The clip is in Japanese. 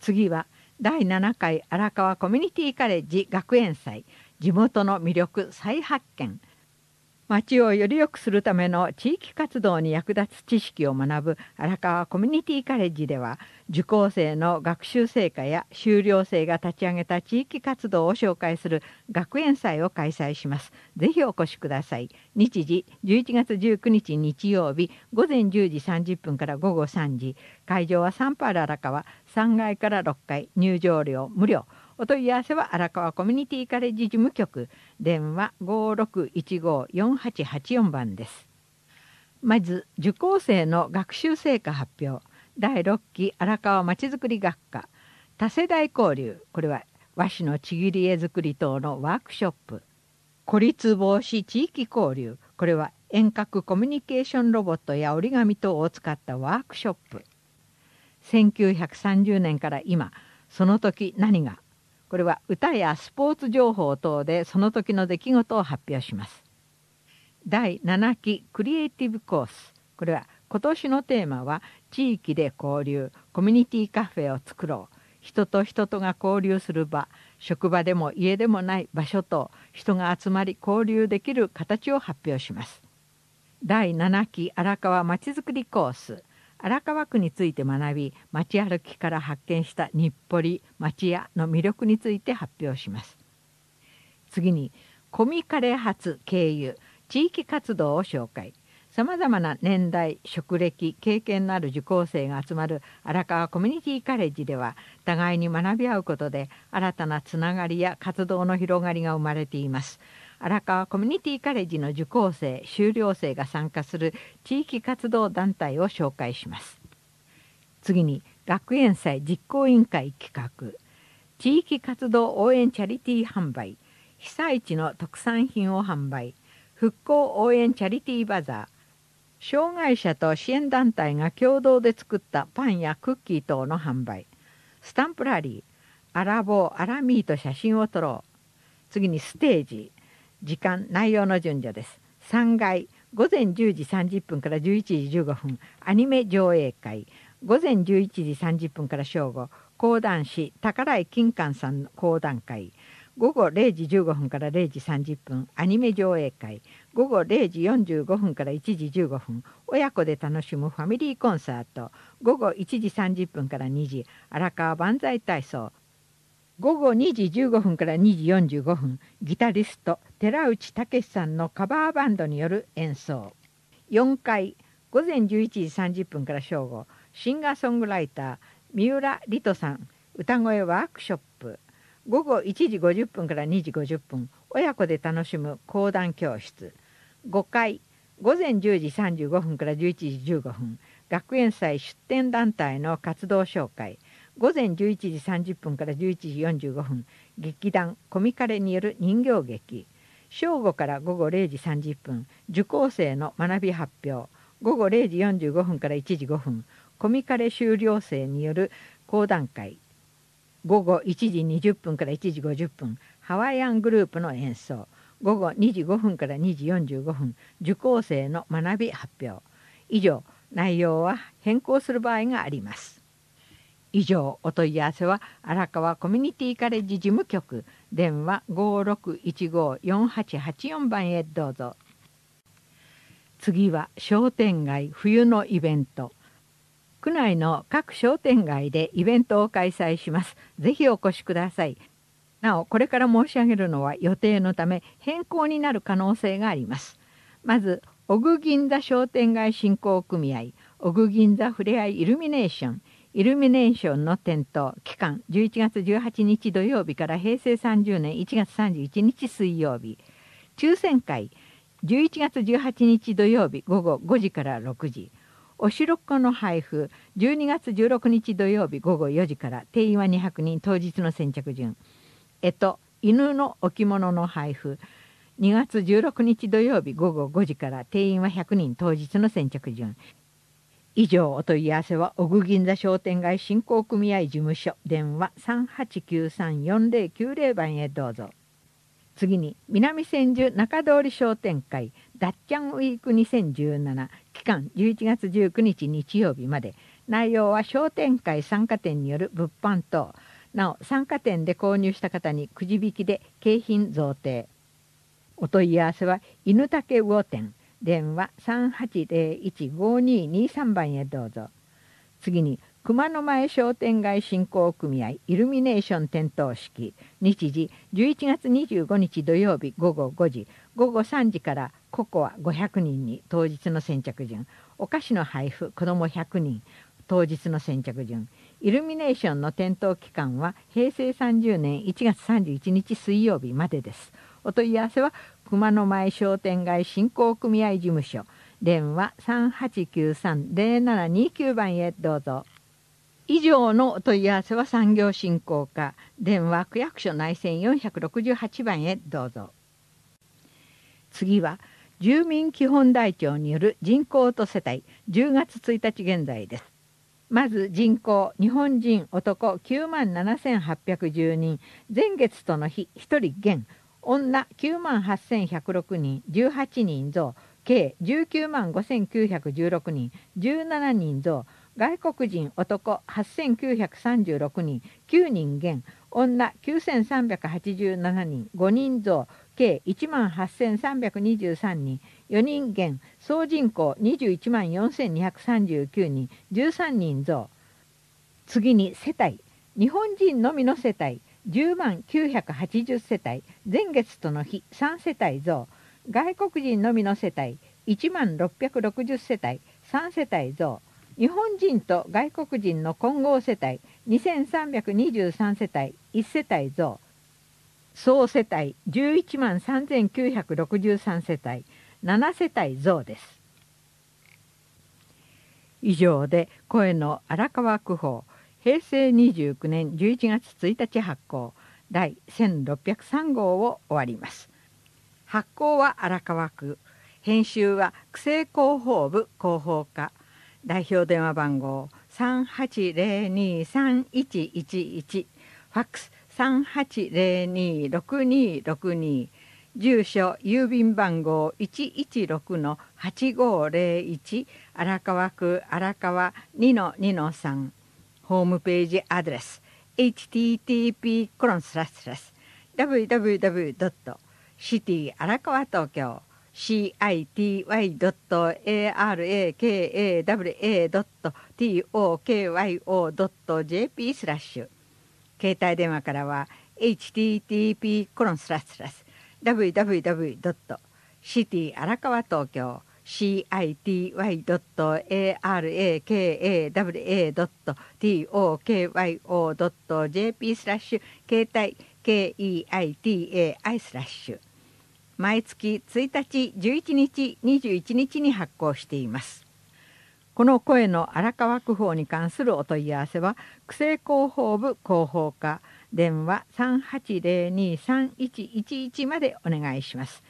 次は第7回荒川コミュニティカレッジ学園祭、地元の魅力再発見。町をより良くするための地域活動に役立つ知識を学ぶ荒川コミュニティカレッジでは、受講生の学習成果や修了生が立ち上げた地域活動を紹介する学園祭を開催します。ぜひお越しください。日時11月19日日曜日午前10時30分から午後3時。会場はサンパール荒川3階から6階。入場料無料。お問い合わせは荒川コミュニティカレッジ事務局、電話5615-4884番です。まず受講生の学習成果発表。第6期荒川まちづくり学科多世代交流、これは和紙のちぎり絵作り等のワークショップ。孤立防止地域交流、これは遠隔コミュニケーションロボットや折り紙等を使ったワークショップ。1930年から今、その時何が、これは歌やスポーツ情報等でその時の出来事を発表します。第7期クリエイティブコース、これは今年のテーマは地域で交流、コミュニティカフェを作ろう。人と人とが交流する場、職場でも家でもない場所と人が集まり交流できる形を発表します。第7期荒川まちづくりコース、荒川区について学び、街歩きから発見した日暮里、町屋の魅力について発表します。次にコミカレ発経由、地域活動を紹介。さまざまな年代、職歴、経験のある受講生が集まる荒川コミュニティカレッジでは、互いに学び合うことで新たなつながりや活動の広がりが生まれています。荒川コミュニティカレッジの受講生、修了生が参加する地域活動団体を紹介します。次に学園祭実行委員会企画、地域活動応援チャリティー販売、被災地の特産品を販売、復興応援チャリティーバザー、障害者と支援団体が共同で作ったパンやクッキー等の販売、スタンプラリー、アラボーアラミーと写真を撮ろう。次にステージ、時間内容の順序です。3階午前10時30分から11時15分アニメ上映会、午前11時30分から正午講談師宝井金寛さんの講談会、午後0時15分から0時30分アニメ上映会、午後0時45分から1時15分親子で楽しむファミリーコンサート、午後1時30分から2時荒川万歳体操、午後2時15分から2時45分ギタリスト寺内武さんのカバーバンドによる演奏。4階午前11時30分から正午シンガーソングライター三浦理人さん歌声ワークショップ、午後1時50分から2時50分親子で楽しむ講談教室。5階午前10時35分から11時15分学園祭出展団体の活動紹介、午前11時30分から11時45分劇団コミカレによる人形劇。正午から午後0時30分受講生の学び発表、午後0時45分から1時5分コミカレ修了生による講談会、午後1時20分から1時50分ハワイアングループの演奏、午後2時5分から2時45分受講生の学び発表。以上、内容は変更する場合があります。以上、お問い合わせは荒川コミュニティカレッジ事務局、電話5615-4884番へどうぞ。次は商店街冬のイベント。区内の各商店街でイベントを開催します。ぜひお越しください。なお、これから申し上げるのは予定のため変更になる可能性があります。まず、小久銀座商店街振興組合、小久銀座ふれあいイルミネーション、イルミネーションの点灯期間11月18日土曜日から平成30年1月31日水曜日、抽選会11月18日土曜日午後5時から6時、おしろっこの配布12月16日土曜日午後4時から、定員は200人、当日の先着順。犬の置物の配布2月16日土曜日午後5時から、定員は100人、当日の先着順。以上、お問い合わせは小久銀座商店街振興組合事務所、電話3893-4090番へどうぞ。次に南千住中通り商店会ダッチャンウィーク2017、期間11月19日日曜日まで、 内容は商店会参加店による物販等。なお参加店で購入した方にくじ引きで景品贈呈。お問い合わせは犬竹魚店、電話3801-5223番へどうぞ。次に熊野前商店街振興組合イルミネーション点灯式、日時11月25日土曜日午後5時、午後3時からココア500人に当日の先着順、お菓子の配布子ども100人当日の先着順。イルミネーションの点灯期間は平成30年1月31日水曜日までです。お問い合わせは熊野前商店街振興組合事務所、電話3893-0729番へどうぞ。以上のお問い合わせは産業振興課、電話区役所内線468番へどうぞ。次は住民基本台帳による人口と世帯10月1日現在です。まず人口、日本人男97,810人、前月との日1人減、女98,106人、18人増、計195,916人、17人増、外国人男8,936人、9人減、女9,387人、5人増、計18,323人、4人減、総人口214,239人、13人増。次に世帯、日本人のみの世帯10980世帯、前月との日3世帯増、外国人のみの世帯10660世帯3世帯増、日本人と外国人の混合世帯2323世帯1世帯増、総世帯113963世帯7世帯増です。以上で声の荒川区報平成29年11月1日発行第1603号を終わります。発行は荒川区、編集は区政広報部広報課、代表電話番号3802-3111、ファックス3802-6262、住所郵便番号 116-8501、荒川区荒川 2-2-3、ホームページアドレス http://www.city 荒川東京city.arakawa.tokyo.jp/ 携帯電話からは http://www.city 荒川東京 city.arakawa.tokyo.jp/ 携帯 KEITAI/ 毎月1日、11日、21日に発行しています。この声の荒川区報に関するお問い合わせは区政広報部広報課、電話3802-3111までお願いします。